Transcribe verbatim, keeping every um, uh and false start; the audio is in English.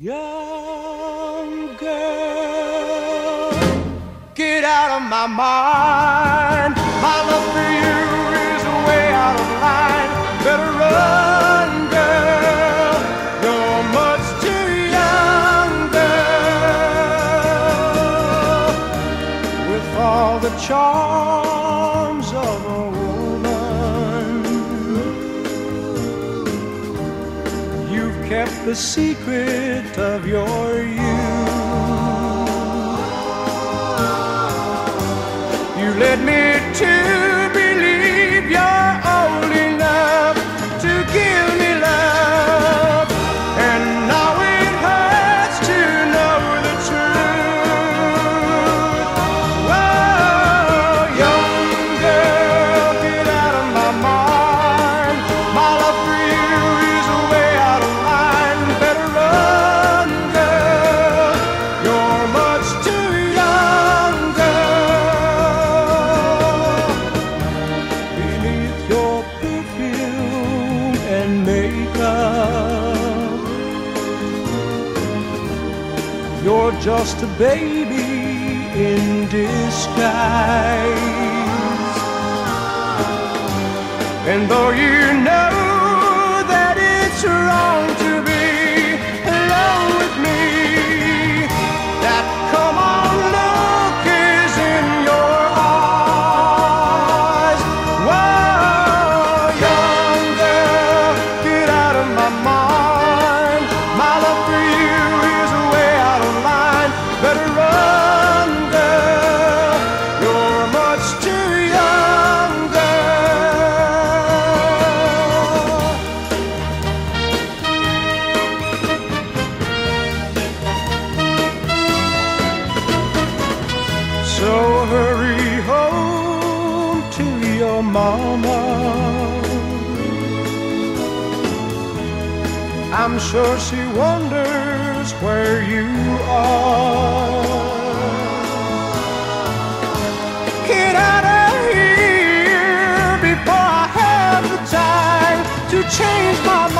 Young girl, get out of my mind. My love for you is way out of line. Better run, girl, you're much too young, girl. With all the charms of a woman, you've kept the secret of your youth. You led me to believe you're old enough to give me love, and now it hurts to know the truth. Whoa, young girl, get out of my mind. My love for you is way out of line. Better run, girl, you're much too young, girl. Beneath your perfume and makeup, you're just a baby in disguise. And though you know that it's wrong to be alone with me, that come on look is in your eyes. Whoa, young girl, get out of my mind. My love for you is way out of line. Better run, girl, you're much too young, girl. So hurry home to your mama. I'm sure she wonders where you are. Get out of here before I have the time to change my